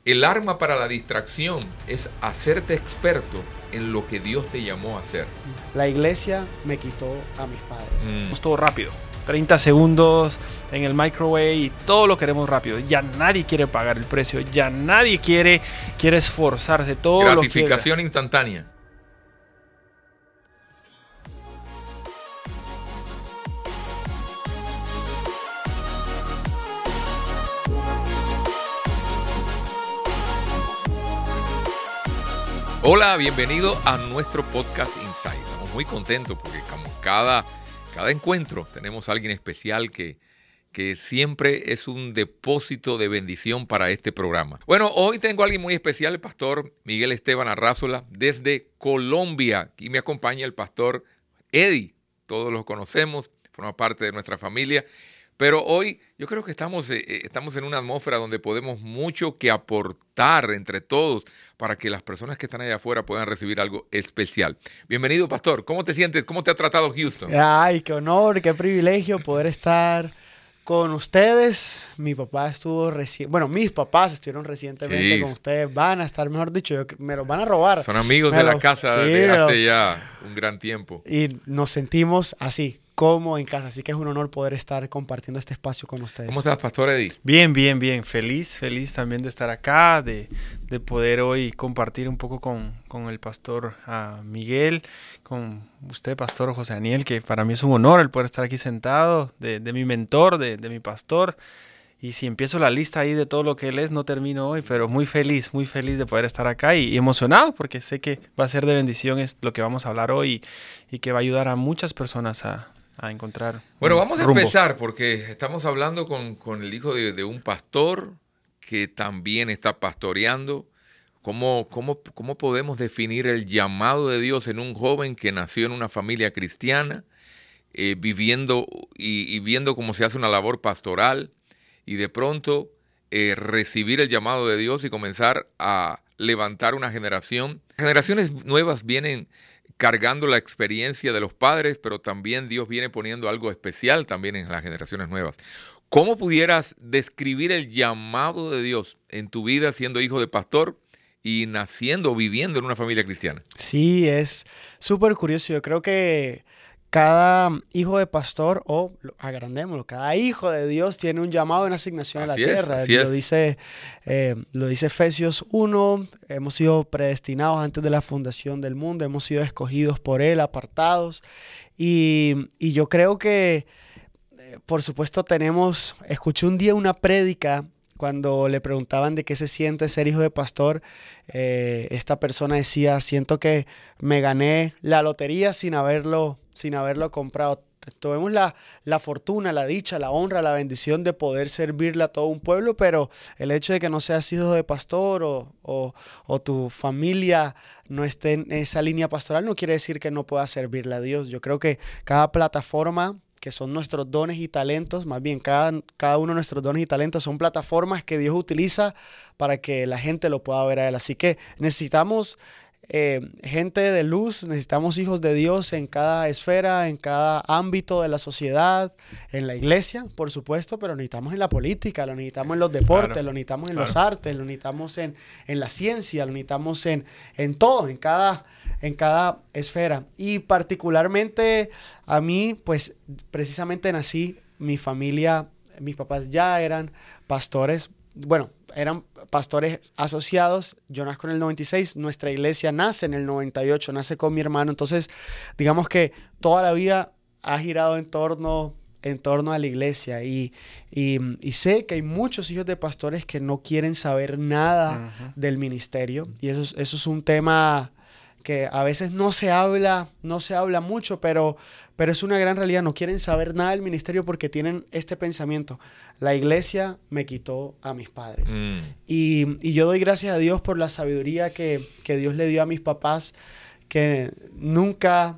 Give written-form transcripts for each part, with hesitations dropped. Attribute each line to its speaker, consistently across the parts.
Speaker 1: El arma para la distracción es hacerte experto en lo que Dios te llamó a hacer.
Speaker 2: La iglesia me quitó a mis padres.
Speaker 3: Es todo rápido. 30 segundos en el microwave y todo lo queremos rápido. Ya nadie quiere pagar el precio, ya nadie quiere esforzarse. Todo
Speaker 1: Gratificación instantánea. Hola, bienvenido a nuestro podcast Insight. Estamos muy contentos porque como cada encuentro tenemos a alguien especial que siempre es un depósito de bendición para este programa. Bueno, hoy tengo a alguien muy especial, el pastor Miguel Esteban Arrázola, desde Colombia. Aquí me acompaña el pastor Eddie. Todos los conocemos, forma parte de nuestra familia. Pero hoy yo creo que estamos en una atmósfera donde podemos mucho que aportar entre todos para que las personas que están allá afuera puedan recibir algo especial. Bienvenido, pastor. ¿Cómo te sientes? ¿Cómo te ha tratado Houston?
Speaker 2: Ay, qué honor, qué privilegio poder estar con ustedes. Mi papá estuvo mis papás estuvieron recientemente con ustedes. Van a estar, mejor dicho, me los van a robar.
Speaker 1: Son amigos de la casa de hace ya un gran tiempo.
Speaker 2: Y nos sentimos así, como en casa. Así que es un honor poder estar compartiendo este espacio con ustedes.
Speaker 1: ¿Cómo estás, pastor Eddie?
Speaker 3: Bien. Feliz también de estar acá, de poder hoy compartir un poco con el pastor Miguel, con usted, pastor José Daniel, que para mí es un honor el poder estar aquí sentado, de mi mentor, de mi pastor. Y si empiezo la lista ahí de todo lo que él es, no termino hoy, pero muy feliz de poder estar acá y emocionado porque sé que va a ser de bendición es lo que vamos a hablar hoy y que va a ayudar a muchas personas a encontrar.
Speaker 1: Bueno, vamos a empezar porque estamos hablando con el hijo de un pastor que también está pastoreando. ¿Cómo podemos definir el llamado de Dios en un joven que nació en una familia cristiana, viviendo y viendo cómo se hace una labor pastoral y de pronto recibir el llamado de Dios y comenzar a levantar una generación? Generaciones nuevas vienen cargando la experiencia de los padres, pero también Dios viene poniendo algo especial también en las generaciones nuevas. ¿Cómo pudieras describir el llamado de Dios en tu vida siendo hijo de pastor y naciendo o viviendo en una familia cristiana?
Speaker 2: Sí, es súper curioso. Yo creo que cada hijo de pastor, o agrandémoslo, cada hijo de Dios tiene un llamado, una asignación en la tierra. Lo dice Efesios 1, hemos sido predestinados antes de la fundación del mundo, hemos sido escogidos por Él, apartados. Y yo creo que, por supuesto, escuché un día una prédica cuando le preguntaban de qué se siente ser hijo de pastor. Esta persona decía, siento que me gané la lotería sin haberlo comprado. Tuvimos la fortuna, la dicha, la honra, la bendición de poder servirle a todo un pueblo, pero el hecho de que no seas hijo de pastor o tu familia no esté en esa línea pastoral no quiere decir que no puedas servirle a Dios. Yo creo que cada plataforma, que son nuestros dones y talentos, más bien cada uno de nuestros dones y talentos son plataformas que Dios utiliza para que la gente lo pueda ver a Él. Así que necesitamos gente de luz, necesitamos hijos de Dios en cada esfera, en cada ámbito de la sociedad, en la iglesia, por supuesto, pero lo necesitamos en la política, lo necesitamos en los deportes, lo necesitamos en los artes, lo necesitamos en la ciencia, lo necesitamos en todo, en cada esfera. Y particularmente a mí, pues precisamente nací, mi familia, mis papás ya eran pastores. Bueno, eran pastores asociados. Yo nazco en el 96, nuestra iglesia nace en el 98, nace con mi hermano. Entonces, digamos que toda la vida ha girado en torno a la iglesia. Y sé que hay muchos hijos de pastores que no quieren saber nada del ministerio. Y eso es un tema que a veces no se habla mucho, pero es una gran realidad. No quieren saber nada del ministerio porque tienen este pensamiento: la iglesia me quitó a mis padres. Y yo doy gracias a Dios por la sabiduría que Dios le dio a mis papás, que nunca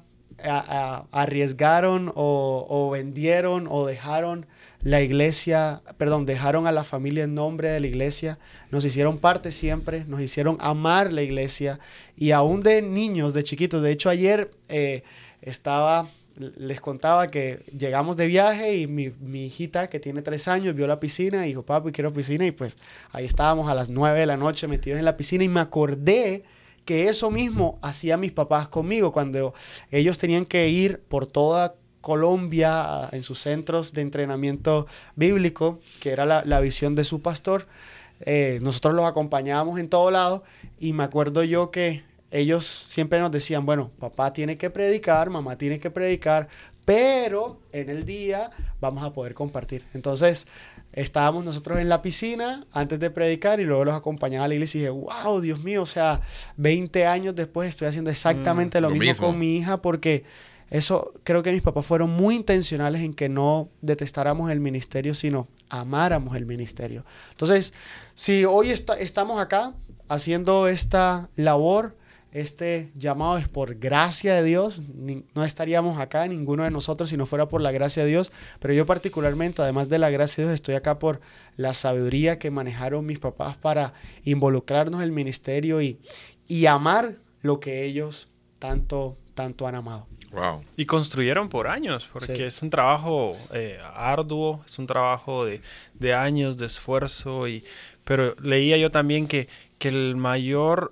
Speaker 2: arriesgaron o vendieron o dejaron la iglesia, dejaron a la familia en nombre de la iglesia. Nos hicieron parte siempre, nos hicieron amar la iglesia, y aún de niños, de chiquitos. De hecho, ayer estaba les contaba que llegamos de viaje y mi hijita, que tiene 3 años, vio la piscina y dijo, papi, quiero piscina. Y pues ahí estábamos a las 9 de la noche metidos en la piscina y me acordé que eso mismo hacían mis papás conmigo cuando ellos tenían que ir por toda Colombia en sus centros de entrenamiento bíblico, que era la visión de su pastor. Nosotros los acompañábamos en todo lado y me acuerdo yo que ellos siempre nos decían, bueno, papá tiene que predicar, mamá tiene que predicar, pero en el día vamos a poder compartir. Entonces estábamos nosotros en la piscina antes de predicar y luego los acompañaba a la iglesia y dije, wow, Dios mío, o sea, 20 años después estoy haciendo exactamente lo mismo con mi hija, porque eso creo que mis papás fueron muy intencionales en que no detestáramos el ministerio, sino amáramos el ministerio. Entonces, si hoy estamos acá haciendo esta labor, este llamado es por gracia de Dios. No estaríamos acá, ninguno de nosotros, si no fuera por la gracia de Dios. Pero yo particularmente, además de la gracia de Dios, estoy acá por la sabiduría que manejaron mis papás para involucrarnos en el ministerio y amar lo que ellos tanto han amado.
Speaker 3: Wow. Y construyeron por años, porque sí, es un trabajo arduo, es un trabajo de años de esfuerzo. Pero leía yo también que el mayor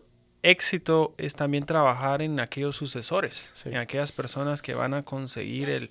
Speaker 3: éxito es también trabajar en aquellos sucesores, sí, en aquellas personas que van a conseguir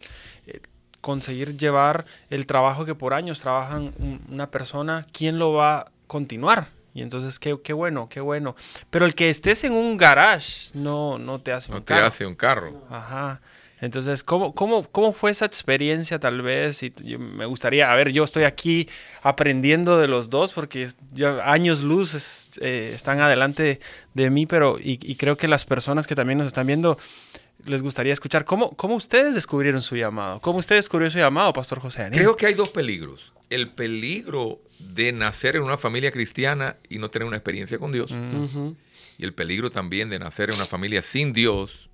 Speaker 3: conseguir llevar el trabajo que por años trabajan una persona. ¿Quién lo va a continuar? Y entonces, qué bueno, qué bueno. Pero el que estés en un garage no te hace un carro.
Speaker 1: No te hace un carro.
Speaker 3: Ajá. Entonces, ¿cómo fue esa experiencia tal vez? Y me gustaría, yo estoy aquí aprendiendo de los dos porque ya años luz están adelante de mí, pero y creo que las personas que también nos están viendo les gustaría escuchar cómo ustedes descubrieron su llamado. ¿Cómo usted descubrió su llamado, Pastor José Daniel?
Speaker 1: Creo que hay 2 peligros. El peligro de nacer en una familia cristiana y no tener una experiencia con Dios. Uh-huh. Y el peligro también de nacer en una familia sin Dios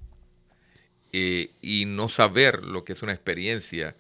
Speaker 1: y no saber lo que es una experiencia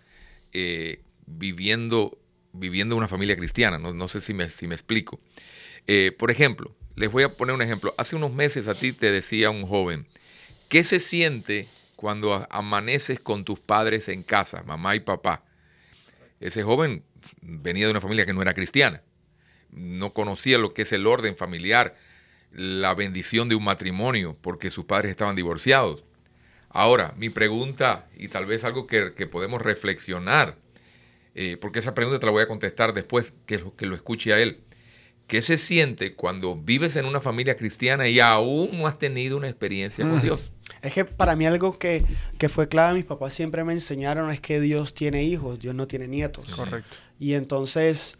Speaker 1: viviendo una familia cristiana. No sé si me explico. Por ejemplo, les voy a poner un ejemplo. Hace unos meses a ti te decía un joven, ¿qué se siente cuando amaneces con tus padres en casa, mamá y papá? Ese joven venía de una familia que no era cristiana. No conocía lo que es el orden familiar, la bendición de un matrimonio, porque sus padres estaban divorciados. Ahora, mi pregunta, y tal vez algo que podemos reflexionar, porque esa pregunta te la voy a contestar después que lo escuche a él. ¿Qué se siente cuando vives en una familia cristiana y aún no has tenido una experiencia con Dios?
Speaker 2: Es que para mí algo que fue clave, mis papás siempre me enseñaron, es que Dios tiene hijos, Dios no tiene nietos.
Speaker 3: Correcto.
Speaker 2: Y entonces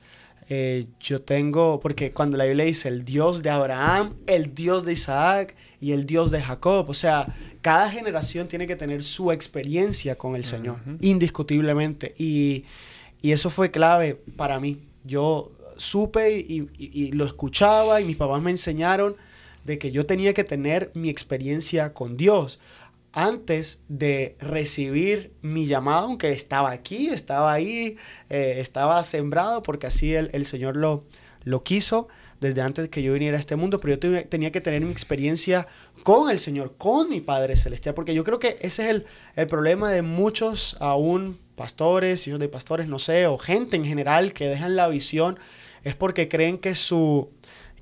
Speaker 2: yo tengo, porque cuando la Biblia dice el Dios de Abraham, el Dios de Isaac y el Dios de Jacob, o sea, cada generación tiene que tener su experiencia con el Señor, indiscutiblemente. Y eso fue clave para mí. Yo supe y lo escuchaba y mis papás me enseñaron de que yo tenía que tener mi experiencia con Dios antes de recibir mi llamado, aunque estaba aquí, estaba ahí, estaba sembrado porque así el Señor lo quiso desde antes de que yo viniera a este mundo, pero yo tenía que tener mi experiencia con el Señor, con mi Padre Celestial, porque yo creo que ese es el problema de muchos aún pastores, hijos de pastores, no sé, o gente en general que dejan la visión, es porque creen que su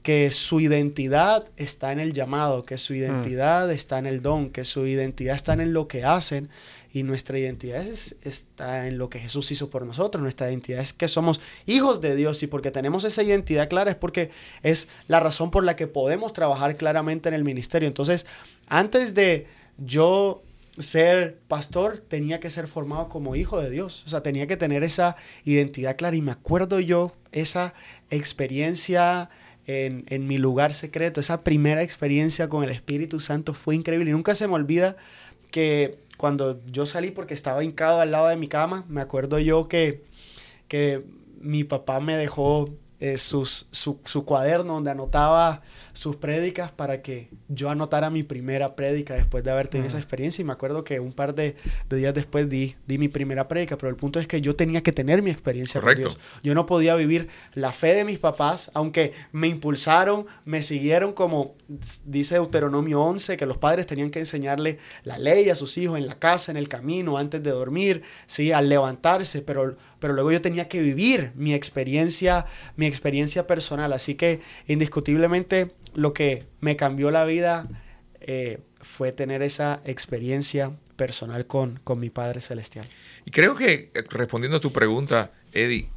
Speaker 2: identidad está en el llamado, que su identidad está en el don, que su identidad está en lo que hacen, y nuestra identidad está en lo que Jesús hizo por nosotros. Nuestra identidad es que somos hijos de Dios, y porque tenemos esa identidad clara es porque es la razón por la que podemos trabajar claramente en el ministerio. Entonces, antes de yo ser pastor, tenía que ser formado como hijo de Dios. O sea, tenía que tener esa identidad clara, y me acuerdo yo esa experiencia en mi lugar secreto, esa primera experiencia con el Espíritu Santo fue increíble. Y nunca se me olvida que cuando yo salí, porque estaba hincado al lado de mi cama, me acuerdo yo que mi papá me dejó su cuaderno donde anotaba sus prédicas para que yo anotara mi primera prédica después de haber tenido esa experiencia. Y me acuerdo que un par de días después di mi primera prédica, pero el punto es que yo tenía que tener mi experiencia con Dios. Yo no podía vivir la fe de mis papás, aunque me impulsaron, me siguieron, como dice Deuteronomio 11, que los padres tenían que enseñarle la ley a sus hijos en la casa, en el camino, antes de dormir, ¿sí? Al levantarse, pero luego yo tenía que vivir mi experiencia personal. Así que indiscutiblemente lo que me cambió la vida fue tener esa experiencia personal con mi Padre Celestial.
Speaker 1: Y creo que, respondiendo a tu pregunta, Eddie,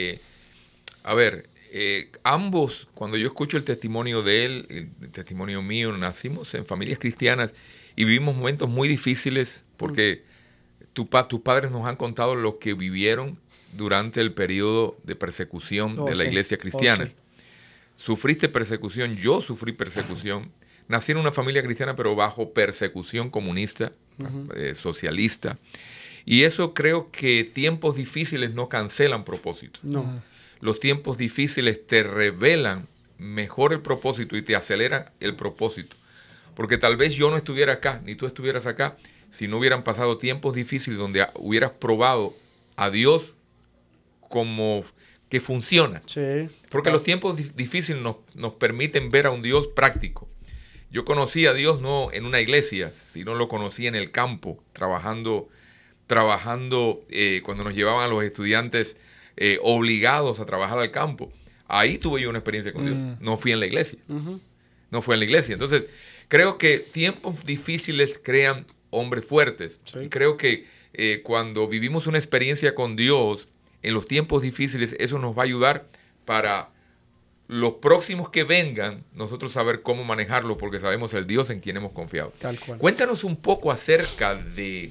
Speaker 1: ambos, cuando yo escucho el testimonio de él, el testimonio mío, nacimos en familias cristianas y vivimos momentos muy difíciles porque tus padres nos han contado lo que vivieron durante el periodo de persecución de la iglesia cristiana. Sufriste persecución, yo sufrí persecución. Nací en una familia cristiana, pero bajo persecución comunista, socialista. Y eso creo que tiempos difíciles no cancelan propósitos.
Speaker 2: No.
Speaker 1: Los tiempos difíciles te revelan mejor el propósito y te aceleran el propósito. Porque tal vez yo no estuviera acá, ni tú estuvieras acá, si no hubieran pasado tiempos difíciles donde hubieras probado a Dios como que funciona.
Speaker 2: Sí.
Speaker 1: Porque los tiempos difíciles nos permiten ver a un Dios práctico. Yo conocí a Dios no en una iglesia, sino lo conocí en el campo, trabajando cuando nos llevaban a los estudiantes obligados a trabajar al campo. Ahí tuve yo una experiencia con Dios. No fui en la iglesia. No fue en la iglesia. Entonces, creo que tiempos difíciles crean hombres fuertes. Sí. Y creo que cuando vivimos una experiencia con Dios, en los tiempos difíciles, eso nos va a ayudar para los próximos que vengan, nosotros saber cómo manejarlo, porque sabemos el Dios en quien hemos confiado.
Speaker 2: Tal cual.
Speaker 1: Cuéntanos un poco acerca de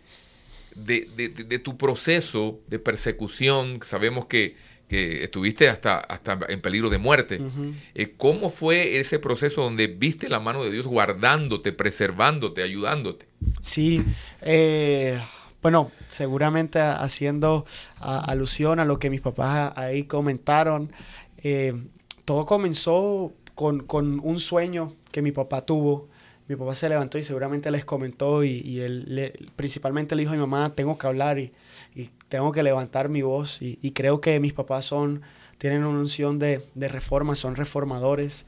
Speaker 1: tu proceso de persecución. Sabemos que estuviste hasta en peligro de muerte. ¿Cómo fue ese proceso donde viste la mano de Dios guardándote, preservándote, ayudándote?
Speaker 2: Sí, bueno, seguramente haciendo alusión a lo que mis papás ahí comentaron, todo comenzó con un sueño que mi papá tuvo. Mi papá se levantó y seguramente les comentó y él principalmente le dijo a mi mamá, tengo que hablar y tengo que levantar mi voz. Y creo que mis papás tienen una unción de reforma, son reformadores.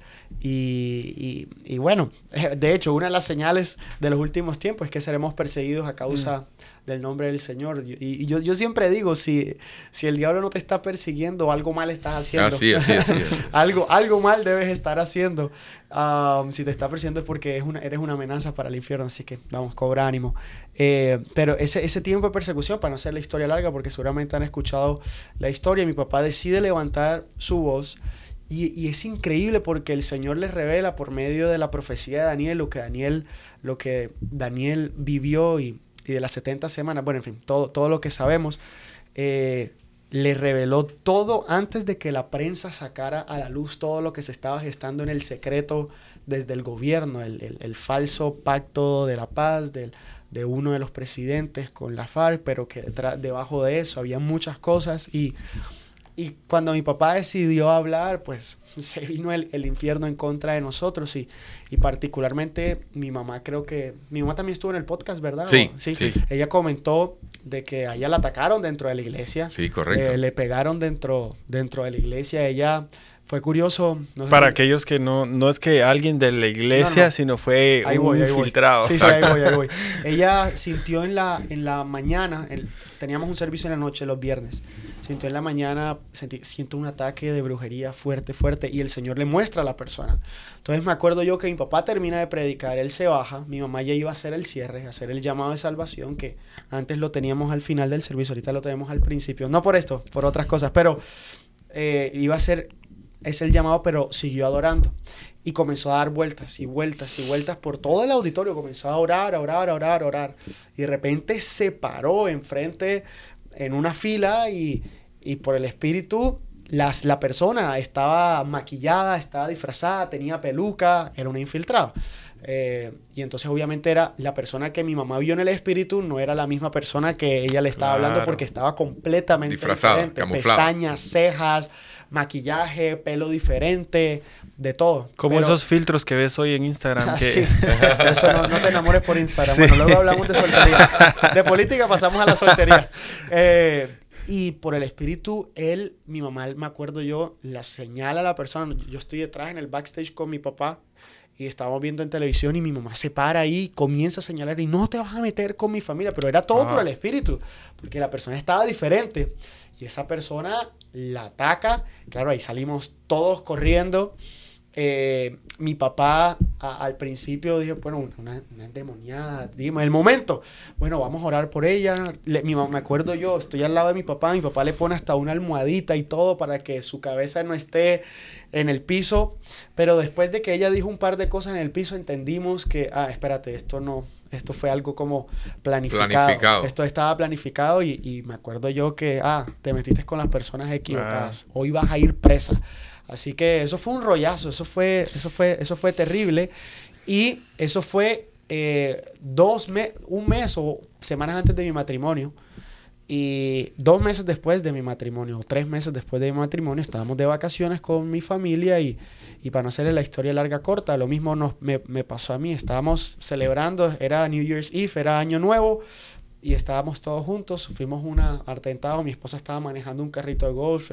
Speaker 2: Y bueno, de hecho, una de las señales de los últimos tiempos es que seremos perseguidos a causa del nombre del Señor. Y yo siempre digo, si el diablo no te está persiguiendo, algo mal estás haciendo.
Speaker 1: Así es.
Speaker 2: algo mal debes estar haciendo. Si te está persiguiendo es porque eres una amenaza para el infierno. Así que vamos, cobra ánimo. Pero ese tiempo de persecución, para no hacer la historia larga, porque seguramente han escuchado la historia, mi papá decide levantar su voz. Y es increíble porque el Señor les revela por medio de la profecía de Daniel lo que Daniel vivió y de las 70 semanas, bueno, en fin, todo lo que sabemos, le reveló todo antes de que la prensa sacara a la luz todo lo que se estaba gestando en el secreto desde el gobierno, el falso pacto de la paz de uno de los presidentes con la FARC, pero que debajo de eso había muchas cosas y cuando mi papá decidió hablar, pues se vino el infierno en contra de nosotros y particularmente mi mamá también estuvo en el podcast, ¿verdad?
Speaker 1: Sí.
Speaker 2: Ella comentó de que a ella la atacaron dentro de la iglesia.
Speaker 1: Sí, correcto.
Speaker 2: Le pegaron dentro de la iglesia. Ella fue curioso. No sé
Speaker 3: para aquellos que no es que alguien de la iglesia, sino fue un infiltrado.
Speaker 2: Sí, ahí voy. Ella sintió en la mañana, teníamos un servicio en la noche los viernes. Sintió en la mañana, siento un ataque de brujería fuerte, y el Señor le muestra a la persona. Entonces me acuerdo yo que mi papá termina de predicar, él se baja, mi mamá ya iba a hacer el cierre, a hacer el llamado de salvación, que antes lo teníamos al final del servicio, ahorita lo tenemos al principio. No por esto, por otras cosas, pero iba a hacer el llamado, pero siguió adorando. Y comenzó a dar vueltas y vueltas por todo el auditorio, comenzó a orar. Y de repente se paró enfrente en una fila y por el espíritu la persona estaba maquillada, estaba disfrazada, tenía peluca, era una infiltrada. Y entonces obviamente era la persona que mi mamá vio en el espíritu, no era la misma persona que ella le estaba hablando, porque estaba completamente
Speaker 1: disfrazada,
Speaker 2: diferente.
Speaker 1: camuflada.
Speaker 2: Pestañas, cejas, maquillaje, pelo diferente, de todo.
Speaker 3: Como esos filtros que ves hoy en Instagram.
Speaker 2: Sí. Eso no te enamores por Instagram. Sí. Bueno, luego hablamos de soltería. De política pasamos a la soltería. Y por el espíritu, mi mamá, me acuerdo yo, la señala a la persona. Yo estoy detrás en el backstage con mi papá y estábamos viendo en televisión y mi mamá se para ahí, comienza a señalar y no te vas a meter con mi familia. Pero era todo por el espíritu, porque la persona estaba diferente. Y esa persona la ataca. Claro, ahí salimos todos corriendo. Mi papá al principio dije, bueno, una endemoniada, dime, el momento, bueno, vamos a orar por ella. Me acuerdo yo, estoy al lado de mi papá le pone hasta una almohadita y todo para que su cabeza no esté en el piso, pero después de que ella dijo un par de cosas en el piso, entendimos que, espérate, esto fue algo como planificado. Esto estaba planificado y me acuerdo yo que, te metiste con las personas equivocadas, hoy vas a ir presa. Así que eso fue un rollazo, eso fue terrible. Y eso fue un mes o semanas antes de mi matrimonio. Y 2 meses después de mi matrimonio, o 3 meses después de mi matrimonio, estábamos de vacaciones con mi familia y para no hacerle la historia larga corta, lo mismo me pasó a mí. Estábamos celebrando, era New Year's Eve, era Año Nuevo, y estábamos todos juntos, fuimos un atentado, mi esposa estaba manejando un carrito de golf,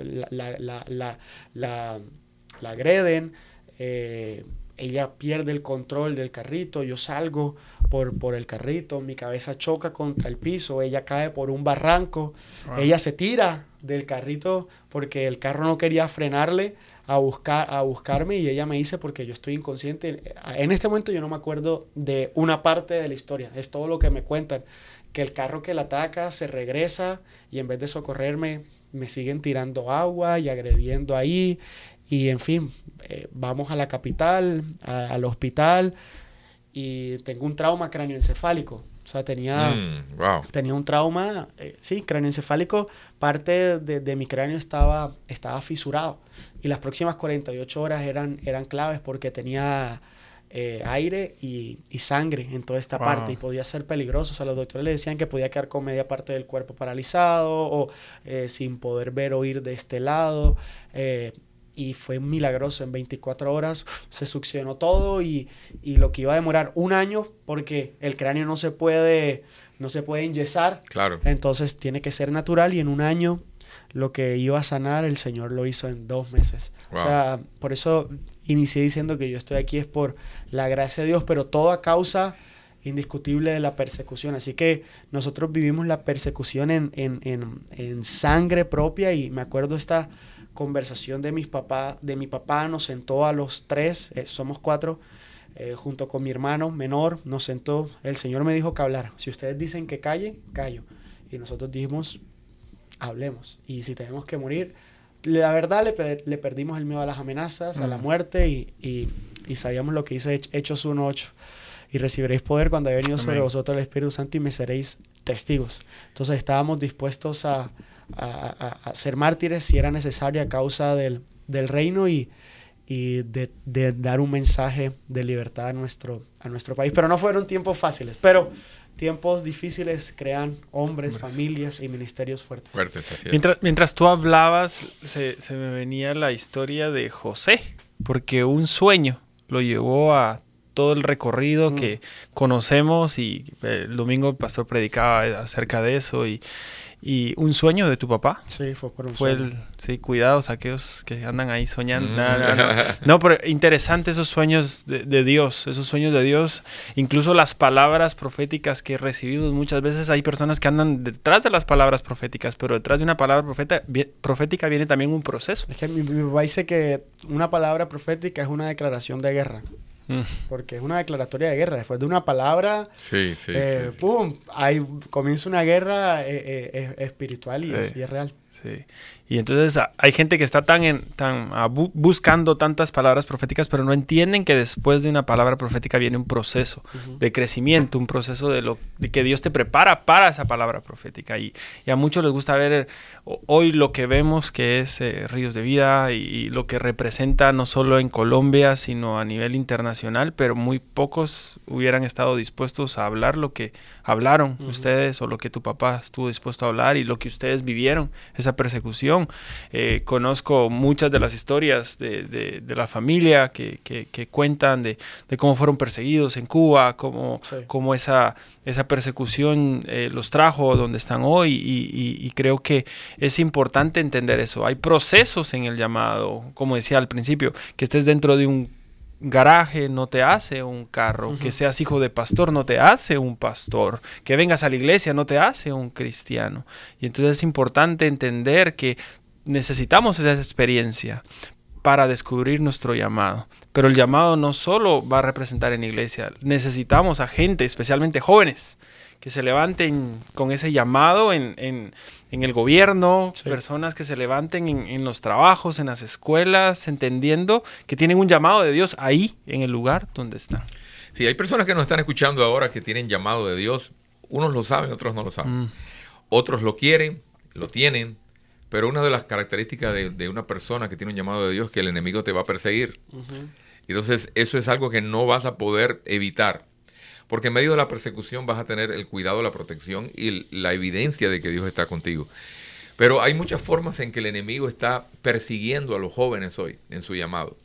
Speaker 2: la agreden, ella pierde el control del carrito, yo salgo por el carrito, mi cabeza choca contra el piso, ella cae por un barranco, ella se tira del carrito porque el carro no quería frenarle a buscarme y ella me dice porque yo estoy inconsciente. En este momento yo no me acuerdo de una parte de la historia, es todo lo que me cuentan, que el carro que la ataca se regresa y en vez de socorrerme me siguen tirando agua y agrediendo ahí. Y en fin, vamos a la capital, al hospital, y tengo un trauma cráneoencefálico. O sea, tenía un trauma, cráneoencefálico. Parte de mi cráneo estaba fisurado. Y las próximas 48 horas eran claves porque tenía aire y sangre en toda esta parte. Y podía ser peligroso. O sea, los doctores le decían que podía quedar con media parte del cuerpo paralizado o sin poder ver o oír de este lado. Y fue milagroso, en 24 horas se succionó todo y lo que iba a demorar 1 año, porque el cráneo no se puede enyesar,
Speaker 1: claro.
Speaker 2: Entonces tiene que ser natural, y en 1 año lo que iba a sanar el Señor lo hizo en 2 meses. Wow. O sea, por eso inicié diciendo que yo estoy aquí es por la gracia de Dios, pero todo a causa indiscutible de la persecución. Así que nosotros vivimos la persecución en sangre propia, y me acuerdo esta conversación de mi papá nos sentó a los 3, somos 4, junto con mi hermano menor, nos sentó, el Señor me dijo que hablara. Si ustedes dicen que callen, callo. Y nosotros dijimos, hablemos. Y si tenemos que morir, la verdad le perdimos el miedo a las amenazas, a la muerte, y sabíamos lo que dice Hechos 1:8. Y recibiréis poder cuando haya venido sobre vosotros el Espíritu Santo y me seréis testigos. Entonces estábamos dispuestos a ser mártires si era necesario a causa del reino y de dar un mensaje de libertad a nuestro país. Pero no fueron tiempos fáciles, pero tiempos difíciles crean hombres, familias y ministerios fuertes.
Speaker 3: Mientras tú hablabas, se me venía la historia de José, porque un sueño lo llevó a todo el recorrido que conocemos, y el domingo el pastor predicaba acerca de eso, y un sueño de tu papá.
Speaker 2: Sí, fue por un sueño.
Speaker 3: Cuidados aquellos que andan ahí soñando. No, pero interesante esos sueños de Dios, incluso las palabras proféticas que recibimos. Muchas veces hay personas que andan detrás de las palabras proféticas, pero detrás de una palabra profética viene también un proceso. Es que
Speaker 2: mi papá dice que una palabra profética es una declaración de guerra. Porque es una declaratoria de guerra. Después de una palabra, ¡pum! Ahí comienza una guerra espiritual y es real.
Speaker 3: Sí. Y entonces hay gente que está buscando tantas palabras proféticas, pero no entienden que después de una palabra profética viene un proceso de crecimiento, un proceso de que Dios te prepara para esa palabra profética. Y a muchos les gusta ver hoy lo que vemos, que es Ríos de Vida, y lo que representa no solo en Colombia, sino a nivel internacional, pero muy pocos hubieran estado dispuestos a hablar lo que hablaron ustedes, o lo que tu papá estuvo dispuesto a hablar, y lo que ustedes vivieron, esa persecución. Conozco muchas de las historias de la familia que cuentan de cómo fueron perseguidos en Cuba, cómo esa persecución los trajo donde están hoy, y creo que es importante entender eso. Hay procesos en el llamado, como decía al principio, que estés dentro de un garaje no te hace un carro, que seas hijo de pastor no te hace un pastor, que vengas a la iglesia no te hace un cristiano. Y entonces es importante entender que necesitamos esa experiencia para descubrir nuestro llamado. Pero el llamado no solo va a representar en la iglesia, necesitamos a gente, especialmente jóvenes, que se levanten con ese llamado en el gobierno, personas que se levanten en los trabajos, en las escuelas, entendiendo que tienen un llamado de Dios ahí, en el lugar donde están.
Speaker 1: Sí, hay personas que nos están escuchando ahora que tienen llamado de Dios. Unos lo saben, otros no lo saben. Otros lo quieren, lo tienen, pero una de las características de una persona que tiene un llamado de Dios es que el enemigo te va a perseguir. Entonces, eso es algo que no vas a poder evitar. Porque en medio de la persecución vas a tener el cuidado, la protección y la evidencia de que Dios está contigo. Pero hay muchas formas en que el enemigo está persiguiendo a los jóvenes hoy en su llamado.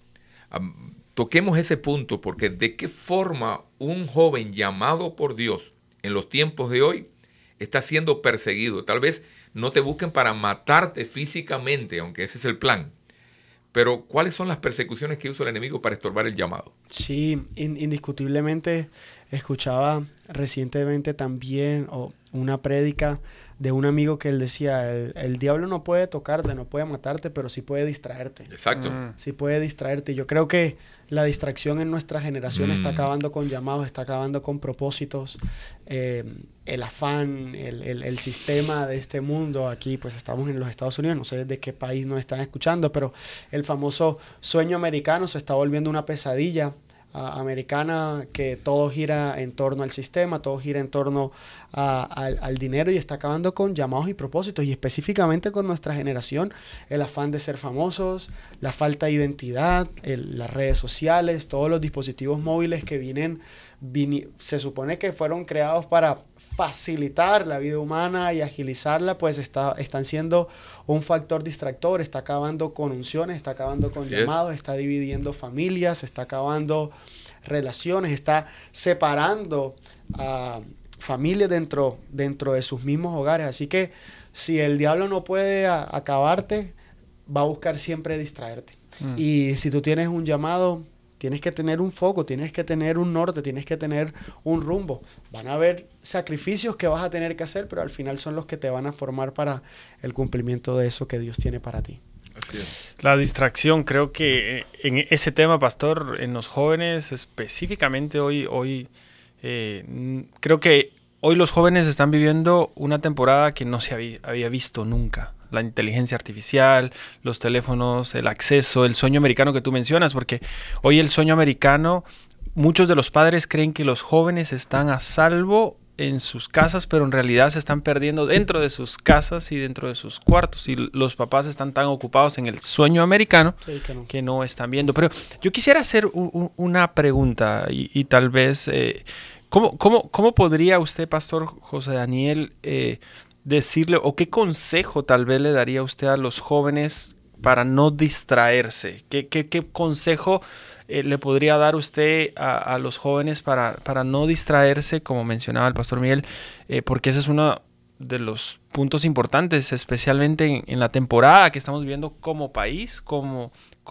Speaker 1: Toquemos ese punto, porque de qué forma un joven llamado por Dios en los tiempos de hoy está siendo perseguido. Tal vez no te busquen para matarte físicamente, aunque ese es el plan. Pero, ¿cuáles son las persecuciones que usa el enemigo para estorbar el llamado?
Speaker 2: Sí, indiscutiblemente. Escuchaba recientemente también una prédica de un amigo que él decía, el diablo no puede tocarte, no puede matarte, pero sí puede distraerte.
Speaker 1: Exacto.
Speaker 2: Sí puede distraerte. Yo creo que la distracción en nuestra generación está acabando con llamados, está acabando con propósitos. El afán, el sistema de este mundo, aquí pues estamos en los Estados Unidos, no sé de qué país nos están escuchando, pero el famoso sueño americano se está volviendo una pesadilla americana, que todo gira en torno al sistema, todo gira en torno al dinero, y está acabando con llamados y propósitos, y específicamente con nuestra generación, el afán de ser famosos, la falta de identidad, las redes sociales, todos los dispositivos móviles que se supone que fueron creados para facilitar la vida humana y agilizarla, pues están siendo un factor distractor, está acabando con unciones, está acabando con llamados, está dividiendo familias, está acabando relaciones, está separando a familias dentro de sus mismos hogares. Así que si el diablo no puede acabarte, va a buscar siempre distraerte. Y si tú tienes un llamado, tienes que tener un foco, tienes que tener un norte, tienes que tener un rumbo. Van a haber sacrificios que vas a tener que hacer, pero al final son los que te van a formar para el cumplimiento de eso que Dios tiene para ti.
Speaker 1: Así es.
Speaker 3: La distracción, creo que en ese tema, pastor, en los jóvenes específicamente hoy creo que hoy los jóvenes están viviendo una temporada que no se había visto nunca. La inteligencia artificial, los teléfonos, el acceso, el sueño americano que tú mencionas, porque hoy el sueño americano, muchos de los padres creen que los jóvenes están a salvo en sus casas, pero en realidad se están perdiendo dentro de sus casas y dentro de sus cuartos, y los papás están tan ocupados en el sueño americano que no están viendo. Pero yo quisiera hacer una pregunta y tal vez, ¿cómo podría usted, Pastor José Daniel, decirle, o qué consejo tal vez le daría usted a los jóvenes para no distraerse? ¿Qué consejo le podría dar usted a los jóvenes para no distraerse, como mencionaba el Pastor Miguel? Porque ese es uno de los puntos importantes, especialmente en la temporada que estamos viviendo como país, como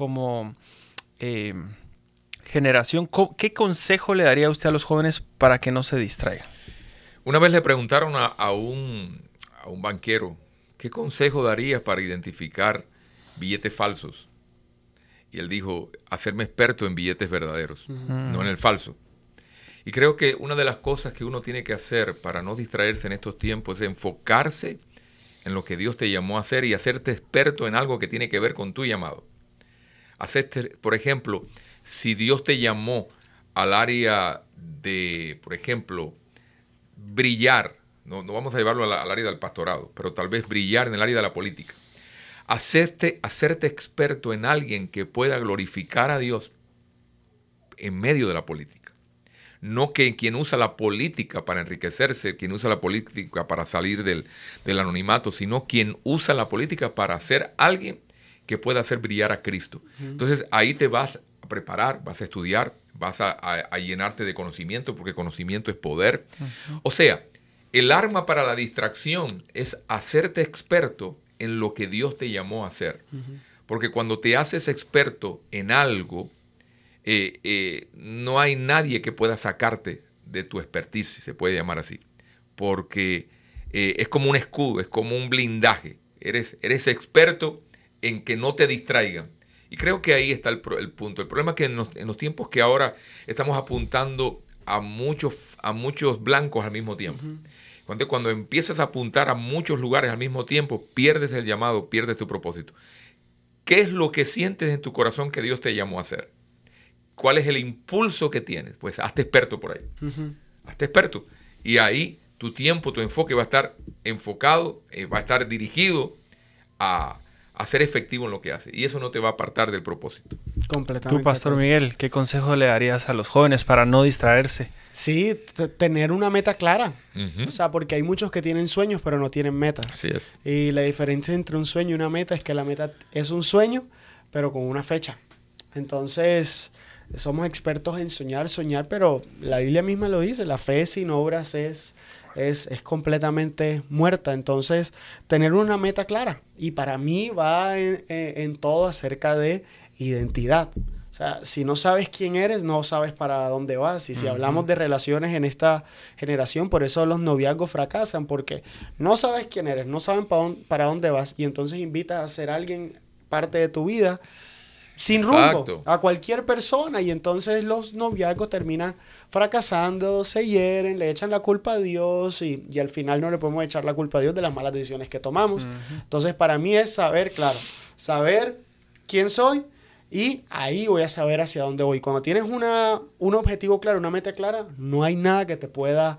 Speaker 3: generación. ¿Qué consejo le daría usted a los jóvenes para que no se distraigan?
Speaker 1: Una vez le preguntaron a un banquero, ¿qué consejo darías para identificar billetes falsos? Y él dijo, hacerme experto en billetes verdaderos, no en el falso. Y creo que una de las cosas que uno tiene que hacer para no distraerse en estos tiempos es enfocarse en lo que Dios te llamó a hacer y hacerte experto en algo que tiene que ver con tu llamado. Por ejemplo, si Dios te llamó al área de, por ejemplo, brillar, no vamos a llevarlo al área del pastorado, pero tal vez brillar en el área de la política. Hacerte experto en alguien que pueda glorificar a Dios en medio de la política. No que quien usa la política para enriquecerse, quien usa la política para salir del anonimato, sino quien usa la política para ser alguien que pueda hacer brillar a Cristo. Entonces ahí te vas a preparar, vas a estudiar, vas a llenarte de conocimiento, porque conocimiento es poder. O sea, el arma para la distracción es hacerte experto en lo que Dios te llamó a hacer. Porque cuando te haces experto en algo, no hay nadie que pueda sacarte de tu expertise, si se puede llamar así. Porque es como un escudo, es como un blindaje. Eres experto en que no te distraigan. Y creo que ahí está el punto. El problema es que en los tiempos que ahora estamos apuntando a muchos blancos al mismo tiempo. Cuando empiezas a apuntar a muchos lugares al mismo tiempo, pierdes el llamado, pierdes tu propósito. ¿Qué es lo que sientes en tu corazón que Dios te llamó a hacer? ¿Cuál es el impulso que tienes? Pues hazte experto por ahí. Hazte experto. Y ahí tu tiempo, tu enfoque va a estar enfocado, va a estar dirigido a ser efectivo en lo que hace. Y eso no te va a apartar del propósito.
Speaker 2: Completamente.
Speaker 3: Tú, Pastor Miguel, ¿qué consejo le darías a los jóvenes para no distraerse?
Speaker 2: Sí, tener una meta clara. O sea, porque hay muchos que tienen sueños, pero no tienen metas.
Speaker 1: Así es.
Speaker 2: Y la diferencia entre un sueño y una meta es que la meta es un sueño, pero con una fecha. Entonces, somos expertos en soñar, pero la Biblia misma lo dice, la fe sin obras es completamente muerta. Entonces, tener una meta clara. Y para mí va en todo acerca de identidad. O sea, si no sabes quién eres, no sabes para dónde vas. Y si hablamos de relaciones en esta generación, por eso los noviazgos fracasan, porque no sabes quién eres, no saben para dónde vas, y entonces invitas a ser alguien parte de tu vida sin rumbo a cualquier persona, y entonces los noviazgos terminan fracasando, se hieren, le echan la culpa a Dios, y al final no le podemos echar la culpa a Dios de las malas decisiones que tomamos. Entonces, para mí es saber quién soy, y ahí voy a saber hacia dónde voy. Cuando tienes un objetivo claro, una meta clara, no hay nada que te pueda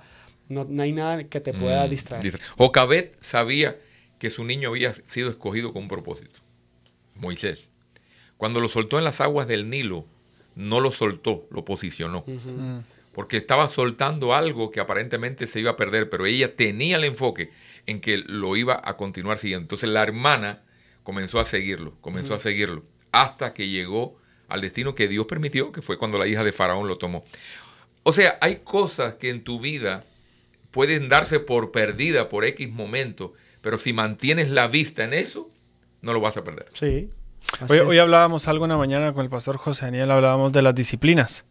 Speaker 2: distraer.
Speaker 1: Jocabed sabía que su niño había sido escogido con un propósito. Moisés. Cuando lo soltó en las aguas del Nilo, no lo soltó, lo posicionó. Porque estaba soltando algo que aparentemente se iba a perder, pero ella tenía el enfoque en que lo iba a continuar siguiendo. Entonces la hermana comenzó a seguirlo, hasta que llegó al destino que Dios permitió, que fue cuando la hija de Faraón lo tomó. O sea, hay cosas que en tu vida pueden darse por perdida por X momento, pero si mantienes la vista en eso, no lo vas a perder.
Speaker 2: Sí.
Speaker 3: Hoy hablábamos algo en la mañana con el pastor José Daniel, hablábamos de las disciplinas.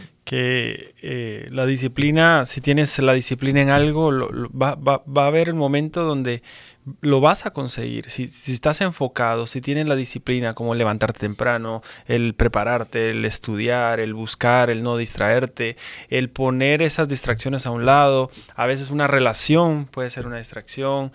Speaker 3: Que la disciplina, si tienes la disciplina en algo, va a haber el momento donde lo vas a conseguir. Si estás enfocado, si tienes la disciplina, como levantarte temprano, el prepararte, el estudiar, el buscar, el no distraerte, el poner esas distracciones a un lado. A veces una relación puede ser una distracción.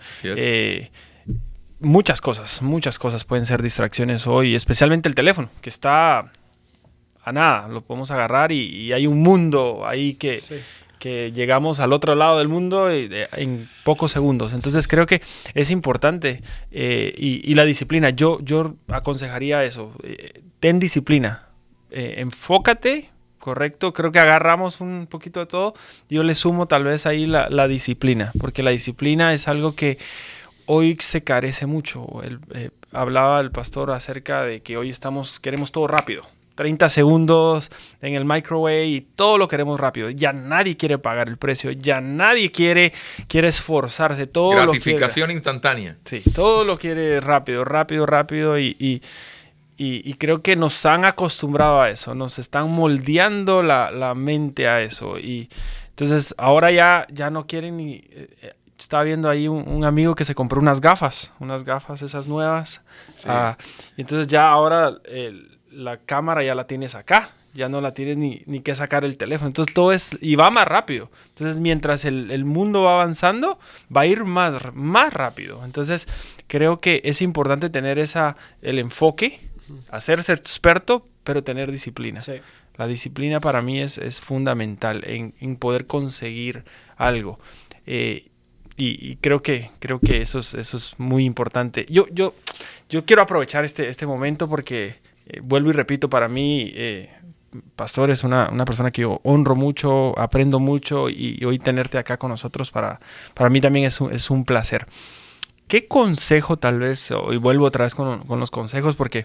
Speaker 3: Muchas cosas pueden ser distracciones hoy, especialmente el teléfono, que está a nada, lo podemos agarrar y hay un mundo ahí que llegamos al otro lado del mundo en pocos segundos. Entonces creo que es importante y la disciplina, yo aconsejaría eso, ten disciplina, enfócate, correcto, creo que agarramos un poquito de todo, yo le sumo tal vez ahí la disciplina, porque la disciplina es algo que hoy se carece mucho. Hablaba el pastor acerca de que hoy queremos todo rápido. 30 segundos en el microwave y todo lo queremos rápido. Ya nadie quiere pagar el precio, ya nadie quiere esforzarse. Todo
Speaker 1: gratificación instantánea.
Speaker 3: Sí, todo lo quiere rápido y creo que nos han acostumbrado a eso, nos están moldeando la mente a eso. Y entonces ahora ya no quieren ni... Estaba viendo ahí un amigo que se compró unas gafas esas nuevas. Sí. Y entonces ya ahora... la cámara ya la tienes acá, ya no la tienes ni que sacar el teléfono. Entonces todo y va más rápido. Entonces mientras el mundo va avanzando, va a ir más rápido. Entonces creo que es importante tener el enfoque, hacerse experto, pero tener disciplina. Sí. La disciplina para mí es fundamental en poder conseguir algo. Y creo que eso es muy importante. Yo quiero aprovechar este momento porque, vuelvo y repito, para mí, Pastor es una persona que yo honro mucho, aprendo mucho, y hoy tenerte acá con nosotros para mí también es un placer. ¿Qué consejo tal vez, y vuelvo otra vez con los consejos, porque,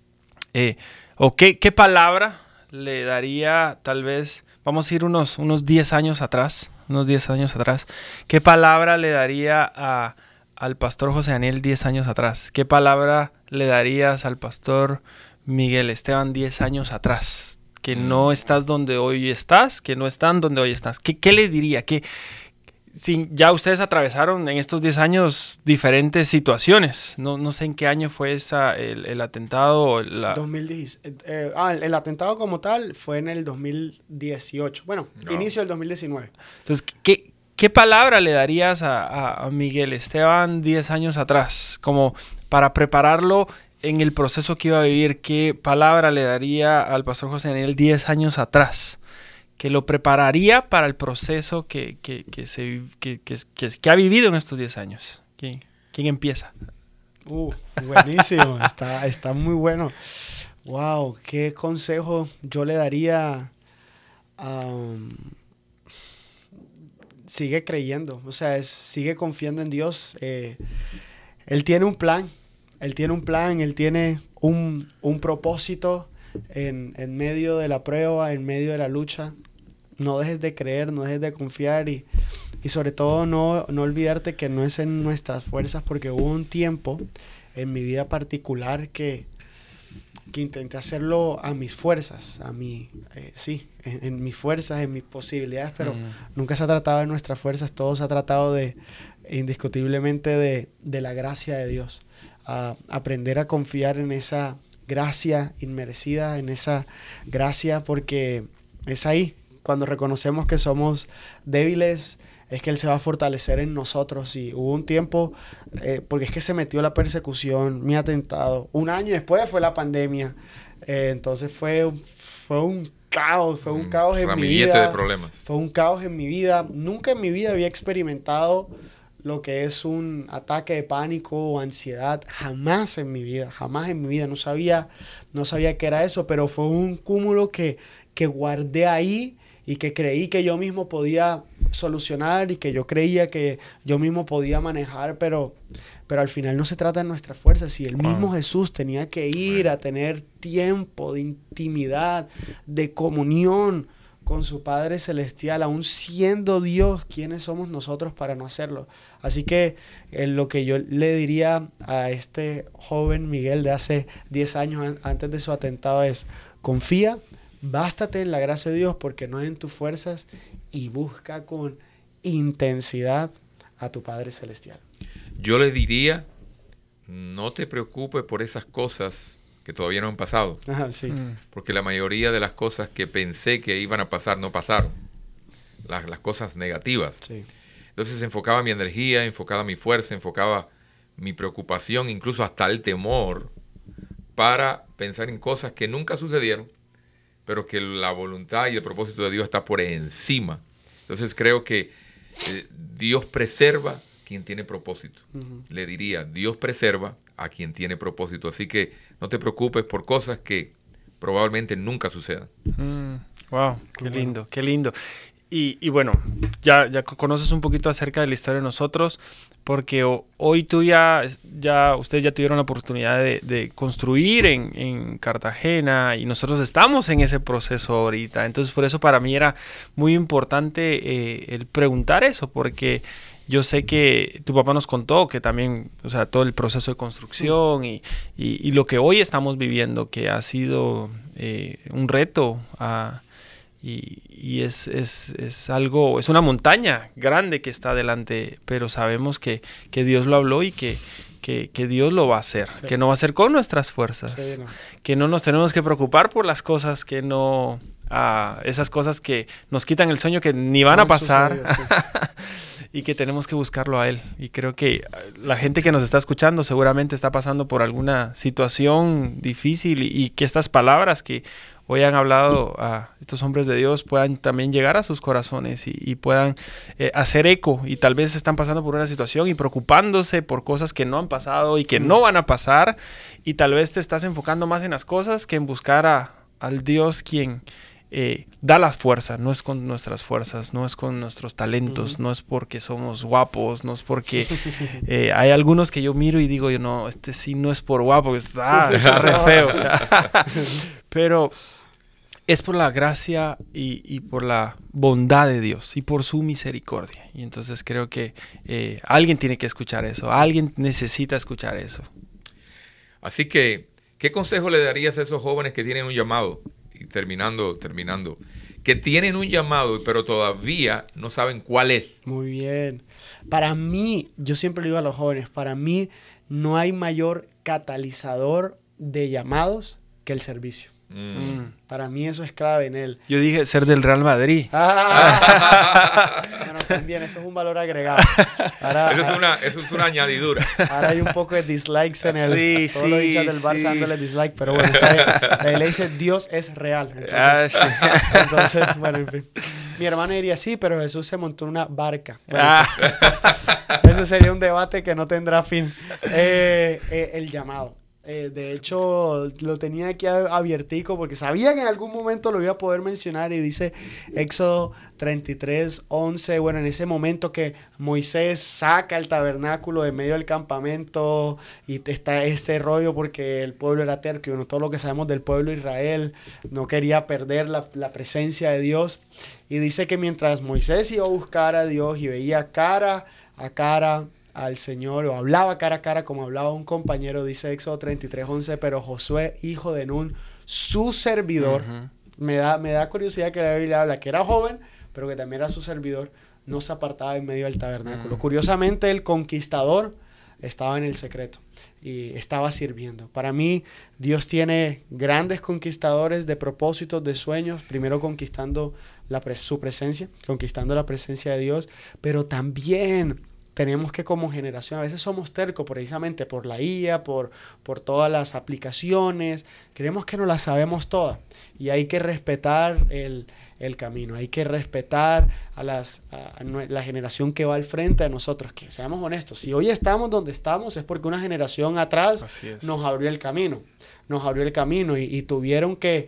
Speaker 3: qué palabra le daría tal vez, vamos a ir unos 10 años atrás, ¿qué palabra le daría al pastor José Daniel 10 años atrás? ¿Qué palabra le darías al pastor Miguel Esteban 10 años atrás? Que no estás donde hoy estás, que no están donde hoy estás. ¿Qué le diría? Ya ustedes atravesaron en estos 10 años diferentes situaciones. No sé en qué año fue el atentado.
Speaker 2: 2010. El atentado como tal fue en el 2018. Bueno, inicio del 2019.
Speaker 3: Entonces, ¿qué palabra le darías a Miguel Esteban 10 años atrás? Como para prepararlo en el proceso que iba a vivir. ¿Qué palabra le daría al pastor José Daniel 10 años atrás? Que lo prepararía para el proceso que ha vivido en estos 10 años. ¿Quién empieza?
Speaker 2: Buenísimo, está muy bueno. Wow, qué consejo yo le daría. Sigue creyendo, o sea, sigue confiando en Dios. Él tiene un plan, Él tiene un propósito en medio de la prueba, en medio de la lucha. No dejes de creer, no dejes de confiar y sobre todo no olvidarte que no es en nuestras fuerzas, porque hubo un tiempo en mi vida particular que intenté hacerlo a mis fuerzas, en mis fuerzas, en mis posibilidades, pero nunca se ha tratado de nuestras fuerzas, todo se ha tratado indiscutiblemente de la gracia de Dios. Aprender a confiar en esa gracia inmerecida, en esa gracia, porque es ahí. Cuando reconocemos que somos débiles, es que Él se va a fortalecer en nosotros. Y hubo un tiempo, porque es que se metió la persecución, mi atentado. Un año después fue la pandemia. Entonces fue un caos, en mi vida.
Speaker 1: De problemas.
Speaker 2: Fue un caos en mi vida. Nunca en mi vida había experimentado lo que es un ataque de pánico o ansiedad. Jamás en mi vida. No sabía qué era eso, pero fue un cúmulo que guardé ahí y que creí que yo mismo podía solucionar y que yo creía que yo mismo podía manejar, pero al final no se trata de nuestras fuerzas. Y el mismo Jesús tenía que ir a tener tiempo de intimidad, de comunión con su Padre Celestial, aún siendo Dios, ¿quiénes somos nosotros para no hacerlo? Así que lo que yo le diría a este joven Miguel de hace 10 años antes de su atentado es: confía, bástate en la gracia de Dios, porque no es en tus fuerzas, y busca con intensidad a tu Padre Celestial.
Speaker 1: Yo le diría, no te preocupes por esas cosas que todavía no han pasado.
Speaker 2: Ajá, sí.
Speaker 1: Porque la mayoría de las cosas que pensé que iban a pasar no pasaron. Las cosas negativas.
Speaker 2: Sí.
Speaker 1: Entonces enfocaba mi energía, enfocaba mi fuerza, enfocaba mi preocupación, incluso hasta el temor, para pensar en cosas que nunca sucedieron, pero que la voluntad y el propósito de Dios está por encima. Entonces creo que Dios preserva a quien tiene propósito. Le diría, Dios preserva a quien tiene propósito. Así que no te preocupes por cosas que probablemente nunca sucedan.
Speaker 3: Wow, qué lindo, qué lindo. Y bueno, ya conoces un poquito acerca de la historia de nosotros, porque hoy ustedes ya tuvieron la oportunidad de construir en Cartagena, y nosotros estamos en ese proceso ahorita. Entonces, por eso para mí era muy importante el preguntar eso, porque yo sé que tu papá nos contó que también, o sea, todo el proceso de construcción y lo que hoy estamos viviendo, que ha sido un reto y es algo, es una montaña grande que está delante, pero sabemos que Dios lo habló y que que Dios lo va a hacer, sí. Que no va a ser con nuestras fuerzas, sí, no. Que no nos tenemos que preocupar por las cosas que no, esas cosas que nos quitan el sueño, que ni van a pasar, sí. Y que tenemos que buscarlo a Él. Y creo que la gente que nos está escuchando seguramente está pasando por alguna situación difícil y que estas palabras que hoy han hablado a estos hombres de Dios puedan también llegar a sus corazones y puedan hacer eco, y tal vez están pasando por una situación y preocupándose por cosas que no han pasado y que no van a pasar, y tal vez te estás enfocando más en las cosas que en buscar al Dios quien da la fuerza. No es con nuestras fuerzas, no es con nuestros talentos, no es porque somos guapos, no es porque hay algunos que yo miro y digo, no, este sí no es por guapo, está re feo. Pero es por la gracia y por la bondad de Dios y por su misericordia. Y entonces creo que alguien tiene que escuchar eso, alguien necesita escuchar eso.
Speaker 1: Así que, ¿qué consejo le darías a esos jóvenes que tienen un llamado? Y terminando, que tienen un llamado, pero todavía no saben cuál es.
Speaker 2: Muy bien. Para mí, yo siempre le digo a los jóvenes, para mí no hay mayor catalizador de llamados que el servicio. Para mí eso es clave en él.
Speaker 3: Yo dije ser del Real Madrid.
Speaker 2: Bueno, también eso es un valor agregado.
Speaker 1: Eso es una añadidura.
Speaker 2: Ahora hay un poco de dislikes en el... Todos los hinchas del Barça dándole dislike, pero bueno, está bien. Le dice Dios es real. Entonces, bueno, en fin. Mi hermano diría sí, pero Jesús se montó en una barca. Bueno, ese sería un debate que no tendrá fin. El llamado. De hecho, lo tenía aquí abiertico porque sabía que en algún momento lo iba a poder mencionar, y dice Éxodo 33:11, bueno, en ese momento que Moisés saca el tabernáculo de medio del campamento y está este rollo porque el pueblo era terco, y bueno, todo lo que sabemos del pueblo de Israel, no quería perder la presencia de Dios, y dice que mientras Moisés iba a buscar a Dios y veía cara a cara al Señor, o hablaba cara a cara como hablaba un compañero, dice Éxodo 33:11, pero Josué, hijo de Nun, su servidor, me da curiosidad que la Biblia habla que era joven, pero que también era su servidor, no se apartaba en medio del tabernáculo. Curiosamente, el conquistador estaba en el secreto y estaba sirviendo. Para mí, Dios tiene grandes conquistadores de propósitos, de sueños, primero conquistando su presencia, conquistando la presencia de Dios, pero también tenemos que, como generación, a veces somos tercos precisamente por la IA, por todas las aplicaciones, creemos que no las sabemos todas, y hay que respetar el camino, hay que respetar a la generación que va al frente de nosotros, que seamos honestos, si hoy estamos donde estamos es porque una generación atrás nos abrió el camino, y tuvieron que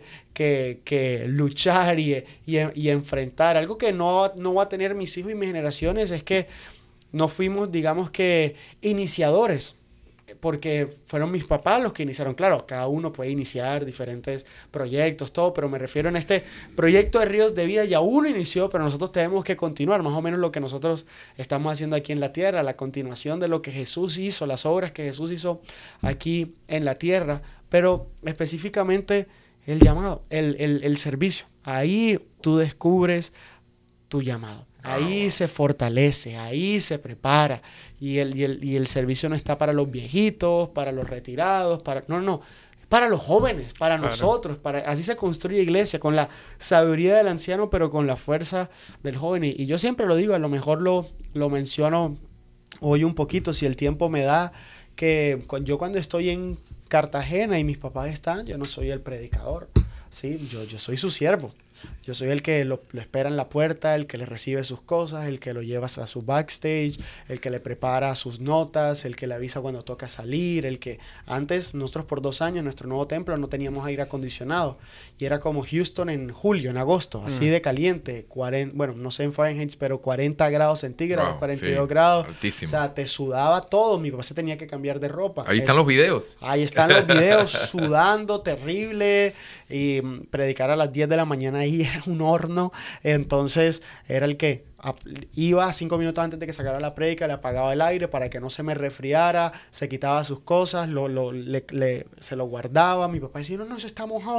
Speaker 2: luchar y enfrentar. Algo que no va a tener mis hijos y mis generaciones es que no fuimos, digamos que, iniciadores, porque fueron mis papás los que iniciaron. Claro, cada uno puede iniciar diferentes proyectos, todo, pero me refiero en este proyecto de Ríos de Vida, ya uno inició, pero nosotros tenemos que continuar, más o menos lo que nosotros estamos haciendo aquí en la tierra, la continuación de lo que Jesús hizo, las obras que Jesús hizo aquí en la tierra, pero específicamente el llamado, el servicio. Ahí tú descubres tu llamado. Ahí se fortalece, ahí se prepara, y el servicio no está para los viejitos, para los retirados, para los jóvenes, para nosotros, así se construye iglesia, con la sabiduría del anciano, pero con la fuerza del joven. Y yo siempre lo digo, a lo mejor lo menciono hoy un poquito, si el tiempo me da, que yo cuando estoy en Cartagena y mis papás están, yo no soy el predicador, ¿sí? Yo soy su siervo. Yo soy el que lo espera en la puerta, el que le recibe sus cosas, el que lo lleva a su backstage, el que le prepara sus notas, el que le avisa cuando toca salir, el que antes, nosotros por 2 años, en nuestro nuevo templo no teníamos aire acondicionado y era como Houston en julio, en agosto, así de caliente, bueno, no sé en Fahrenheit, pero 40 grados centígrados, 42 grados. Altísimo. O sea, te sudaba todo, mi papá se tenía que cambiar de ropa.
Speaker 1: Ahí están los videos.
Speaker 2: Ahí están los videos, sudando terrible, y predicar a las 10 de la mañana ahí era un horno. Entonces era el que iba 5 minutos antes de que sacara la prédica, le apagaba el aire para que no se me resfriara, se quitaba sus cosas, se lo guardaba. Mi papá decía, no, eso está mojado,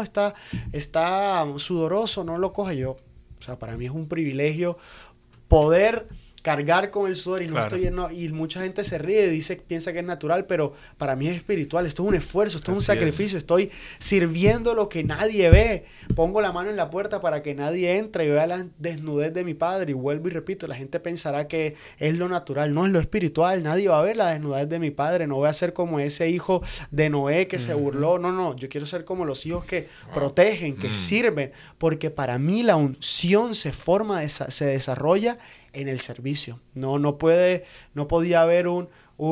Speaker 2: está sudoroso, no lo coge. Yo, o sea, para mí es un privilegio poder cargar con el sudor y no estoy lleno. Y mucha gente se ríe y piensa que es natural, pero para mí es espiritual. Esto es un esfuerzo, esto es un sacrificio. Estoy sirviendo lo que nadie ve. Pongo la mano en la puerta para que nadie entre y vea la desnudez de mi Padre. Y vuelvo y repito, la gente pensará que es lo natural, no es lo espiritual. Nadie va a ver la desnudez de mi Padre. No voy a ser como ese hijo de Noé que se burló. No, yo quiero ser como los hijos que protegen, que sirven, porque para mí la unción se forma, se desarrolla en el servicio. No podía haber un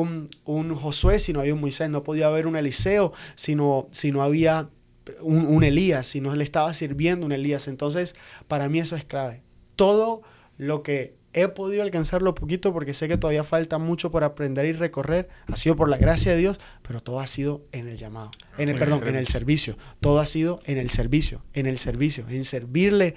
Speaker 2: Josué si no había un Moisés, no podía haber un Eliseo si no había un Elías, si no le estaba sirviendo un Elías. Entonces, para mí eso es clave. Todo lo que he podido alcanzarlo poquito, porque sé que todavía falta mucho por aprender y recorrer, ha sido por la gracia de Dios, pero todo ha sido en el llamado, en el servicio. Todo ha sido en el servicio, en servirle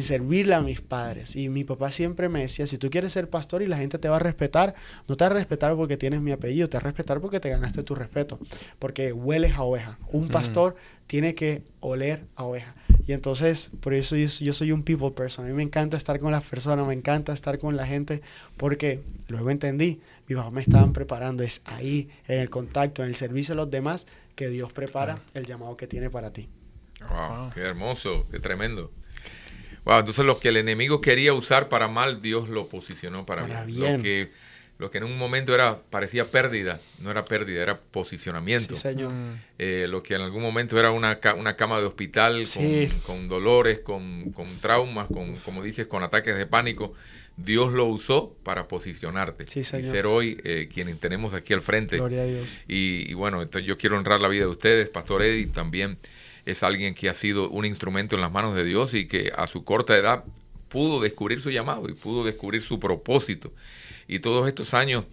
Speaker 2: a mis padres. Y mi papá siempre me decía, si tú quieres ser pastor y la gente te va a respetar, no te va a respetar porque tienes mi apellido, te va a respetar porque te ganaste tu respeto, porque hueles a oveja. Un pastor tiene que oler a oveja. Y entonces, por eso yo soy un people person. A mí me encanta estar con las personas, me encanta estar con la gente, porque luego entendí, mi papá me estaban preparando. Es ahí, en el contacto, en el servicio a los demás, que Dios prepara el llamado que tiene para ti.
Speaker 1: Wow, qué hermoso, qué tremendo. Wow, entonces lo que el enemigo quería usar para mal, Dios lo posicionó para bien. Lo que en un momento parecía pérdida, no era pérdida, era posicionamiento.
Speaker 2: Sí, señor.
Speaker 1: Lo que en algún momento era una cama de hospital con dolores, con traumas, como dices, con ataques de pánico, Dios lo usó para posicionarte.
Speaker 2: Sí, señor.
Speaker 1: Y ser hoy quienes tenemos aquí al frente.
Speaker 2: Gloria a Dios.
Speaker 1: Y bueno, entonces yo quiero honrar la vida de ustedes. Pastor Eddie también es alguien que ha sido un instrumento en las manos de Dios y que a su corta edad pudo descubrir su llamado y pudo descubrir su propósito. Y todos estos años,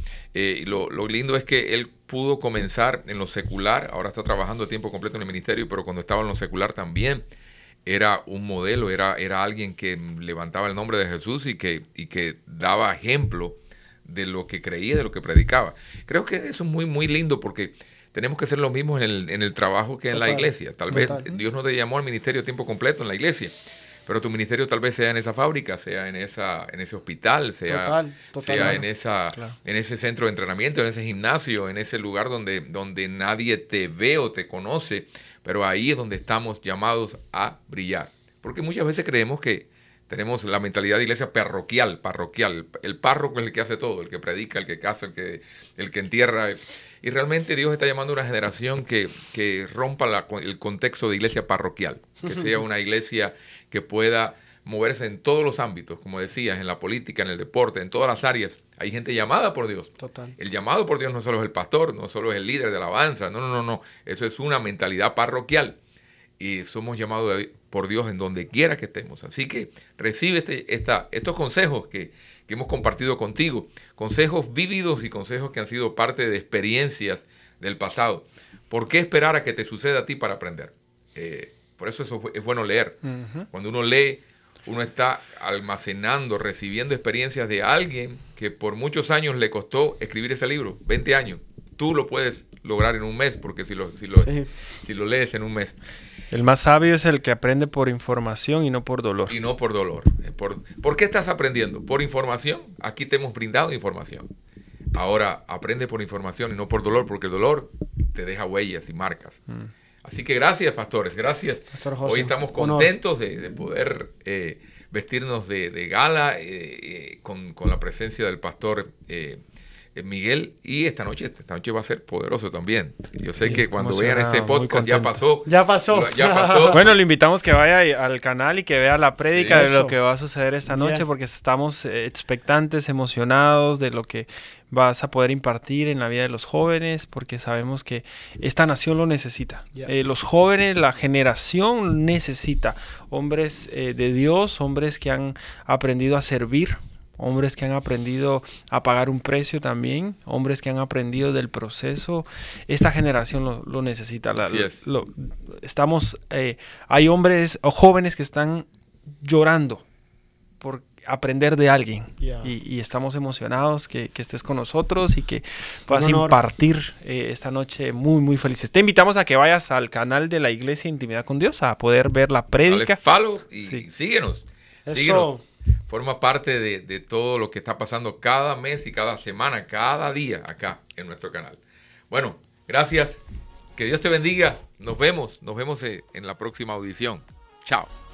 Speaker 1: lo lindo es que él pudo comenzar en lo secular, ahora está trabajando a tiempo completo en el ministerio, pero cuando estaba en lo secular también era un modelo, era alguien que levantaba el nombre de Jesús y que daba ejemplo de lo que creía, de lo que predicaba. Creo que eso es muy, muy lindo porque tenemos que hacer lo mismo en el trabajo que en la iglesia. Tal vez Dios no te llamó al ministerio a tiempo completo en la iglesia, pero tu ministerio tal vez sea en esa fábrica, sea en ese hospital, sea en ese centro de entrenamiento, en ese gimnasio, en ese lugar donde nadie te ve o te conoce, pero ahí es donde estamos llamados a brillar. Porque muchas veces creemos que tenemos la mentalidad de iglesia parroquial. El párroco es el que hace todo, el que predica, el que casa, el que entierra. Y realmente Dios está llamando a una generación que rompa el contexto de iglesia parroquial, que sea una iglesia que pueda moverse en todos los ámbitos, como decías, en la política, en el deporte, en todas las áreas. Hay gente llamada por Dios.
Speaker 2: Total.
Speaker 1: El llamado por Dios no solo es el pastor, no solo es el líder de alabanza, no. Eso es una mentalidad parroquial. Y somos llamados por Dios en donde quiera que estemos. Así que recibe estos consejos que hemos compartido contigo. Consejos vívidos y consejos que han sido parte de experiencias del pasado. ¿Por qué esperar a que te suceda a ti para aprender? Por eso es bueno leer. Cuando uno lee, uno está almacenando, recibiendo experiencias de alguien que por muchos años le costó escribir ese libro, 20 años. Tú lo puedes lograr en un mes, porque si lo lees en un mes.
Speaker 3: El más sabio es el que aprende por información y no por dolor.
Speaker 1: Y no por dolor. ¿Por qué estás aprendiendo? ¿Por información? Aquí te hemos brindado información. Ahora aprende por información y no por dolor, porque el dolor te deja huellas y marcas. Así que gracias, pastores. Gracias.
Speaker 2: Pastor José,
Speaker 1: hoy estamos contentos de poder vestirnos de gala con la presencia del pastor Miguel, y esta noche va a ser poderoso también. Yo sé que cuando vean este podcast ya pasó.
Speaker 3: Bueno, le invitamos que vaya al canal y que vea la prédica de lo que va a suceder esta noche, porque estamos expectantes, emocionados de lo que vas a poder impartir en la vida de los jóvenes, porque sabemos que esta nación lo necesita. Los jóvenes, la generación necesita hombres de Dios, hombres que han aprendido a servir, hombres que han aprendido a pagar un precio también, hombres que han aprendido del proceso. Esta generación lo necesita. Hay hombres o jóvenes que están llorando por aprender de alguien. Y estamos emocionados que estés con nosotros y que puedas impartir esta noche muy, muy felices. Te invitamos a que vayas al canal de la Iglesia Intimidad con Dios a poder ver la prédica.
Speaker 1: Dale follow y síguenos.
Speaker 2: Eso.
Speaker 1: forma parte de todo lo que está pasando cada mes y cada semana, cada día acá en nuestro canal. Bueno, gracias. Que Dios te bendiga. Nos vemos en la próxima audición. Chao.